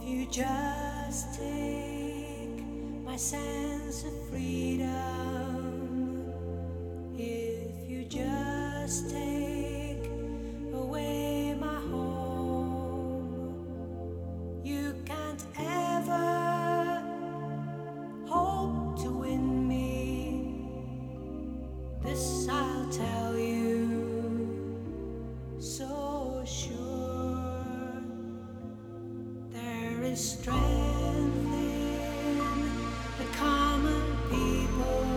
you just take my sense of freedom, if you just take away my home, you can't ever hope to win me. This I'll tell you so sure. There is strength in the common people.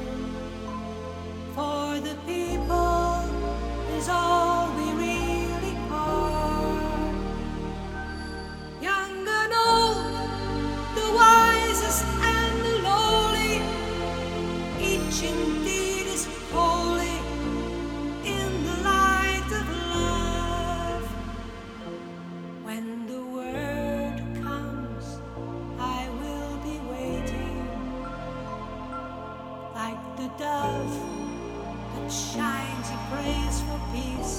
For the people is all we really are. Young and old, the wisest and the lowly, each indeed is holy in the light of love. When the word comes, I will be waiting, like the dove that shines and prays for peace.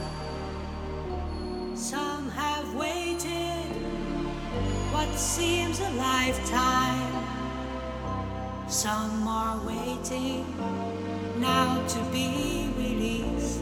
Some have waited what seems a lifetime. Some are waiting now to be released.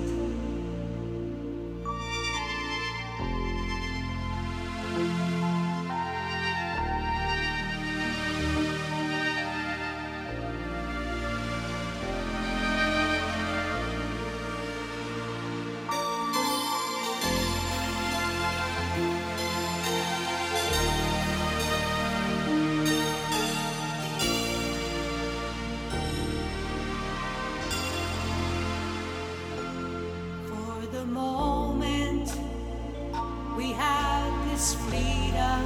The moment we have this freedom,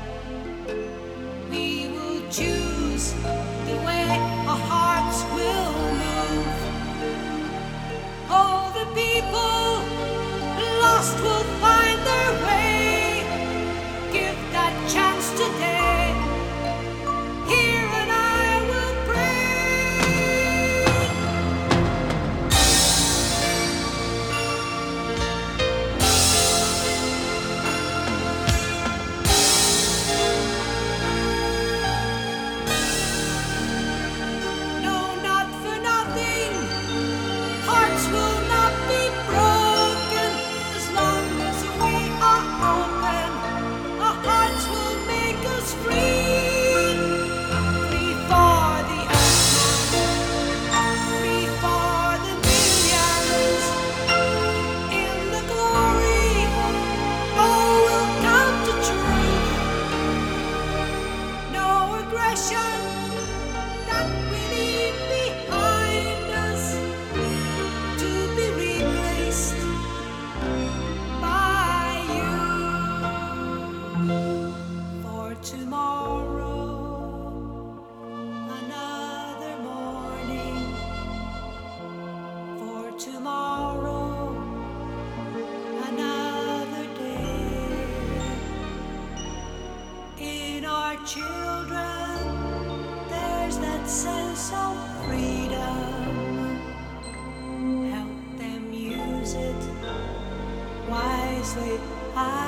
we will choose the way our hearts will move. All the people lost will find their way. Give that chance today. Here and I will pray. No, not for nothing. Hearts will not be broken as long as we are open. Our hearts will make us free. Free for the earth, free for the millions. In the glory, all will come to truth. No aggression that we leave behind us, to be replaced by you. For tomorrow, another morning. For tomorrow, another day. In our children, there's that sense of freedom. Help them use it wisely.